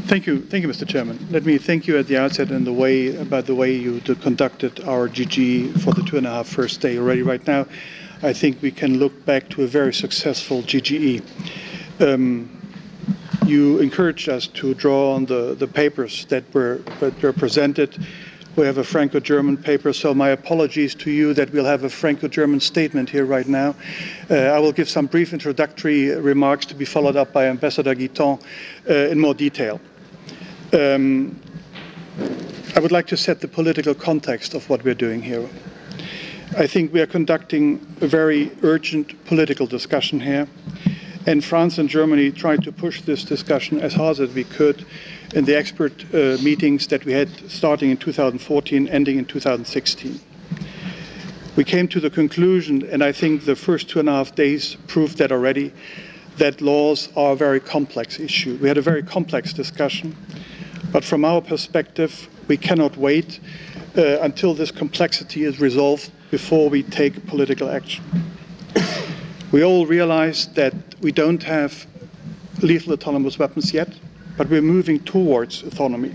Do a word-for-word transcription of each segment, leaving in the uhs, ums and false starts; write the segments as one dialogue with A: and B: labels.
A: Thank you, thank you, Mister Chairman. Let me thank you at the outset in the way about the way you conducted our G G for the two and a half first day already. Right now, I think we can look back to a very successful G G E. Um, you encouraged us to draw on the, the papers that were, that were presented. We have a Franco-German paper, so my apologies to you that we'll have a Franco-German statement here right now. Uh, I will give some brief introductory remarks to be followed up by Ambassador Guiton uh, in more detail. Um, I would like to set the political context of what we're doing here. I think we are conducting a very urgent political discussion here, and France and Germany tried to push this discussion as hard as we could in the expert uh, meetings that we had starting in two thousand fourteen, ending in two thousand sixteen. We came to the conclusion, and I think the first two and a half days proved that already, that laws are a very complex issue. We had a very complex discussion, but from our perspective, we cannot wait uh, until this complexity is resolved before we take political action. We all realize that we don't have lethal autonomous weapons yet, but we're moving towards autonomy.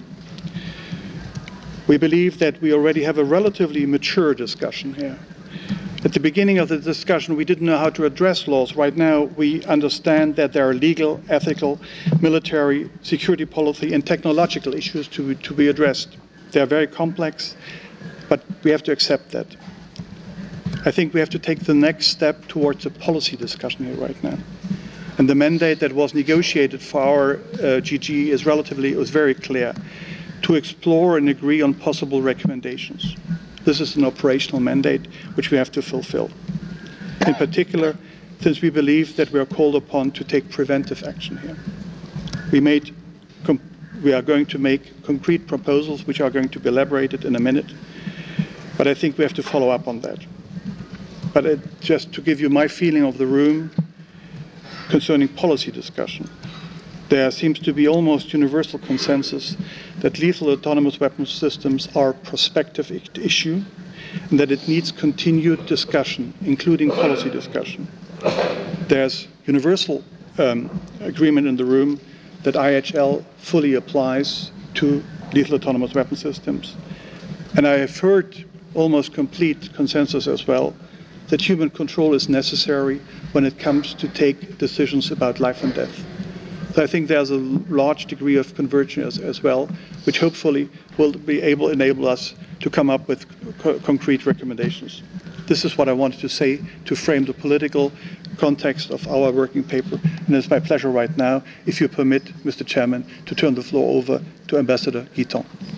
A: We believe that we already have a relatively mature discussion here. At the beginning of the discussion, we didn't know how to address laws. Right now, we understand that there are legal, ethical, military, security policy, and technological issues to, to be addressed. They are very complex, but we have to accept that. I think we have to take the next step towards a policy discussion here right now. And the mandate that was negotiated for our uh, G G is relatively, was very clear, to explore and agree on possible recommendations. This is an operational mandate which we have to fulfill. In particular, since we believe that we are called upon to take preventive action here. We, made, we are going to make concrete proposals which are going to be elaborated in a minute, but I think we have to follow up on that. But it, just to give you my feeling of the room concerning policy discussion, there seems to be almost universal consensus that lethal autonomous weapons systems are a prospective issue and that it needs continued discussion, including policy discussion. There's universal um, agreement in the room that I H L fully applies to lethal autonomous weapon systems. And I have heard almost complete consensus as well that human control is necessary when it comes to take decisions about life and death. So I think there's a large degree of convergence as, as well, which hopefully will be able to enable us to come up with co concrete recommendations. This is what I wanted to say to frame the political context of our working paper. And it's my pleasure right now, if you permit, Mister Chairman, to turn the floor over to Ambassador Guiton.